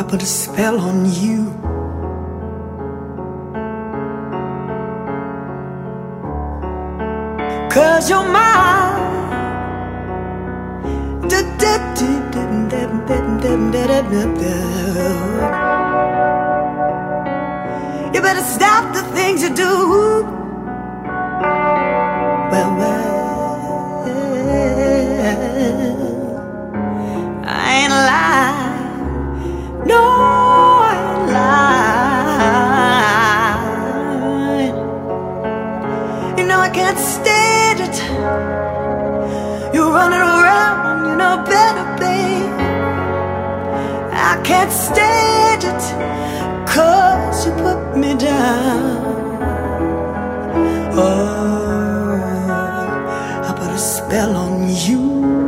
put a spell on you. Cause you're mine. You better stop the things you do. Well, I ain't lying. No, I ain't lying. You know I can't stand it. You're running around, you know better, babe. I can't stand it, 'cause you put me down. Oh, I put a spell on you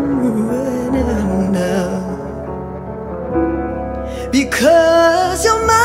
now, because you're mine.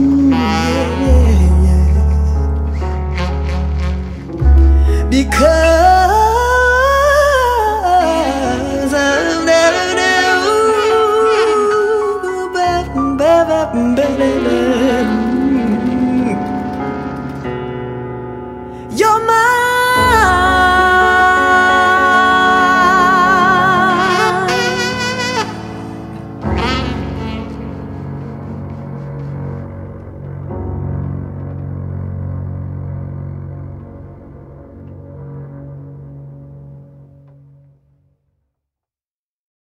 Because